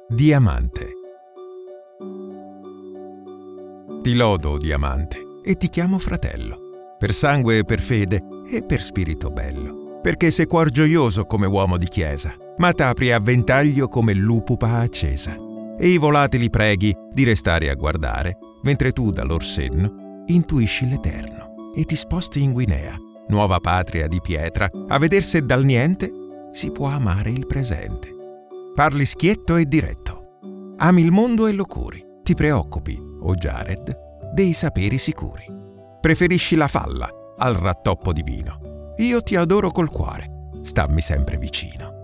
Diamante. Ti lodo, Diamante, e ti chiamo fratello, per sangue e per fede e per spirito bello, perché sei cuor gioioso come uomo di chiesa, ma t'apri a ventaglio come lupupa accesa, e i volatili preghi di restare a guardare, mentre tu da lor senno intuisci l'Eterno e ti sposti in Guinea, nuova patria di pietra, a vedere se dal niente si può amare il presente. Parli schietto e diretto, ami il mondo e lo curi, ti preoccupi, o Jared, dei saperi sicuri. Preferisci la falla al rattoppo divino. Io ti adoro col cuore, stammi sempre vicino.